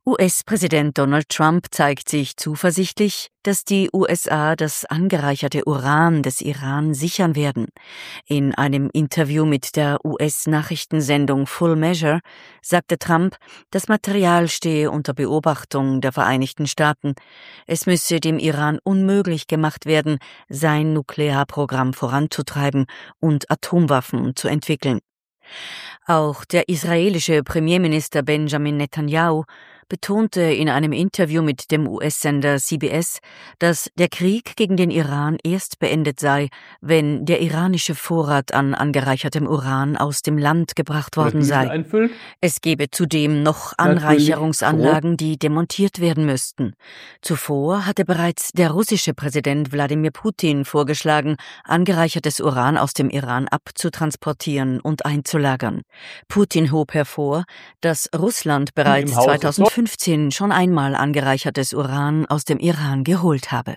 US-Präsident Donald Trump zeigt sich zuversichtlich, dass die USA das angereicherte Uran des Iran sichern werden. In einem Interview mit der US-Nachrichtensendung Full Measure sagte Trump, das Material stehe unter Beobachtung der Vereinigten Staaten. Es müsse dem Iran unmöglich gemacht werden, sein Nuklearprogramm voranzutreiben und Atomwaffen zu entwickeln. Auch der israelische Premierminister Benjamin Netanyahu betonte in einem Interview mit dem US-Sender CBS, dass der Krieg gegen den Iran erst beendet sei, wenn der iranische Vorrat an angereichertem Uran aus dem Land gebracht worden sei. Es gebe zudem noch Anreicherungsanlagen, die demontiert werden müssten. Zuvor hatte bereits der russische Präsident Wladimir Putin vorgeschlagen, angereichertes Uran aus dem Iran abzutransportieren und einzulagern. Putin hob hervor, dass Russland bereits 2015 schon einmal angereichertes Uran aus dem Iran geholt habe.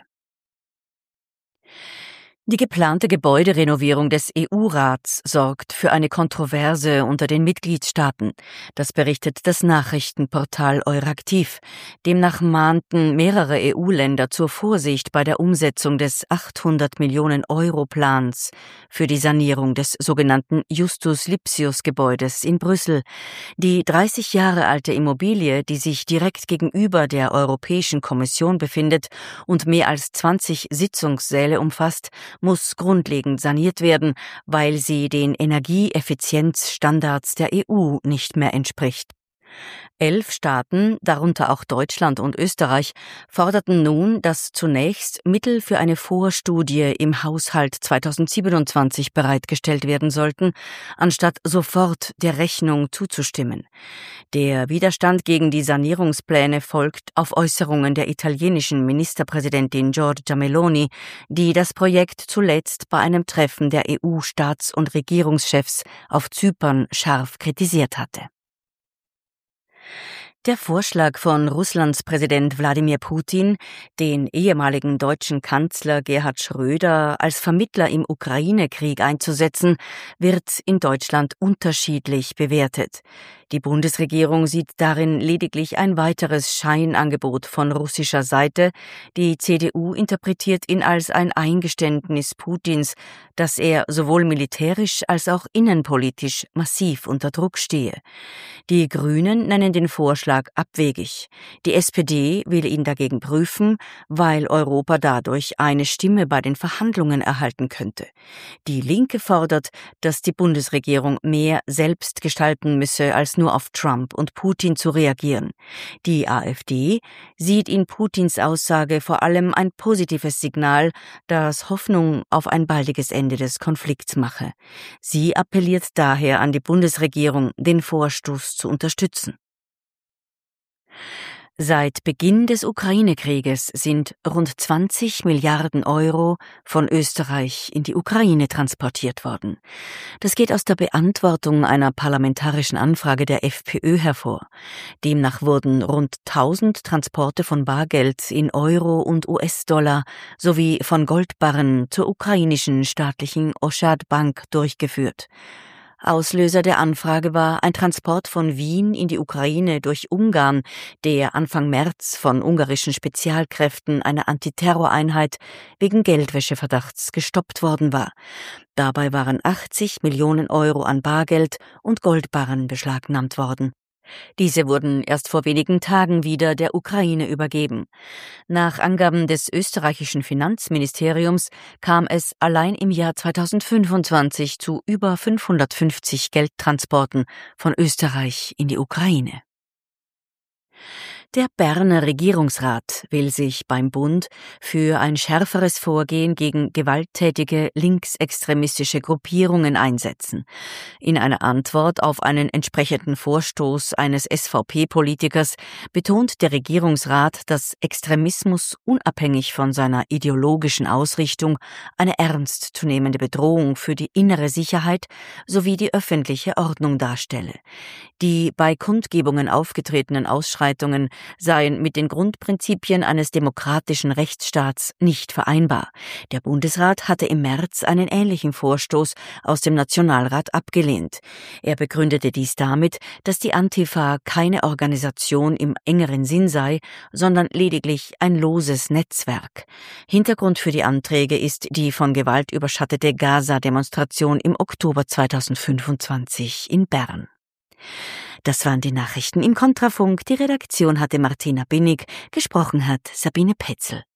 Die geplante Gebäuderenovierung des EU-Rats sorgt für eine Kontroverse unter den Mitgliedstaaten. Das berichtet das Nachrichtenportal Euraktiv. Demnach mahnten mehrere EU-Länder zur Vorsicht bei der Umsetzung des 800 Millionen Euro Plans für die Sanierung des sogenannten Justus-Lipsius-Gebäudes in Brüssel. Die 30 Jahre alte Immobilie, die sich direkt gegenüber der Europäischen Kommission befindet und mehr als 20 Sitzungssäle umfasst, muss grundlegend saniert werden, weil sie den Energieeffizienzstandards der EU nicht mehr entspricht. 11 Staaten, darunter auch Deutschland und Österreich, forderten nun, dass zunächst Mittel für eine Vorstudie im Haushalt 2027 bereitgestellt werden sollten, anstatt sofort der Rechnung zuzustimmen. Der Widerstand gegen die Sanierungspläne folgt auf Äußerungen der italienischen Ministerpräsidentin Giorgia Meloni, die das Projekt zuletzt bei einem Treffen der EU-Staats- und Regierungschefs auf Zypern scharf kritisiert hatte. Der Vorschlag von Russlands Präsident Wladimir Putin, den ehemaligen deutschen Kanzler Gerhard Schröder als Vermittler im Ukraine-Krieg einzusetzen, wird in Deutschland unterschiedlich bewertet. Die Bundesregierung sieht darin lediglich ein weiteres Scheinangebot von russischer Seite. Die CDU interpretiert ihn als ein Eingeständnis Putins, dass er sowohl militärisch als auch innenpolitisch massiv unter Druck stehe. Die Grünen nennen den Vorschlag abwegig. Die SPD will ihn dagegen prüfen, weil Europa dadurch eine Stimme bei den Verhandlungen erhalten könnte. Die Linke fordert, dass die Bundesregierung mehr selbst gestalten müsse, als nur auf Trump und Putin zu reagieren. Die AfD sieht in Putins Aussage vor allem ein positives Signal, das Hoffnung auf ein baldiges Ende des Konflikts mache. Sie appelliert daher an die Bundesregierung, den Vorstoß zu unterstützen. Seit Beginn des Ukraine-Krieges sind rund 20 Milliarden Euro von Österreich in die Ukraine transportiert worden. Das geht aus der Beantwortung einer parlamentarischen Anfrage der FPÖ hervor. Demnach wurden rund 1000 Transporte von Bargeld in Euro und US-Dollar sowie von Goldbarren zur ukrainischen staatlichen Oschad-Bank durchgeführt. Auslöser der Anfrage war ein Transport von Wien in die Ukraine durch Ungarn, der Anfang März von ungarischen Spezialkräften einer Antiterroreinheit wegen Geldwäscheverdachts gestoppt worden war. Dabei waren 80 Millionen Euro an Bargeld und Goldbarren beschlagnahmt worden. Diese wurden erst vor wenigen Tagen wieder der Ukraine übergeben. Nach Angaben des österreichischen Finanzministeriums kam es allein im Jahr 2025 zu über 550 Geldtransporten von Österreich in die Ukraine. Der Berner Regierungsrat will sich beim Bund für ein schärferes Vorgehen gegen gewalttätige linksextremistische Gruppierungen einsetzen. In einer Antwort auf einen entsprechenden Vorstoß eines SVP-Politikers betont der Regierungsrat, dass Extremismus unabhängig von seiner ideologischen Ausrichtung eine ernstzunehmende Bedrohung für die innere Sicherheit sowie die öffentliche Ordnung darstelle. Die bei Kundgebungen aufgetretenen Ausschreitungen seien mit den Grundprinzipien eines demokratischen Rechtsstaats nicht vereinbar. Der Bundesrat hatte im März einen ähnlichen Vorstoß aus dem Nationalrat abgelehnt. Er begründete dies damit, dass die Antifa keine Organisation im engeren Sinn sei, sondern lediglich ein loses Netzwerk. Hintergrund für die Anträge ist die von Gewalt überschattete Gaza-Demonstration im Oktober 2025 in Bern. Das waren die Nachrichten im Kontrafunk. Die Redaktion hatte Martina Binnig, gesprochen hat Sabine Petzel.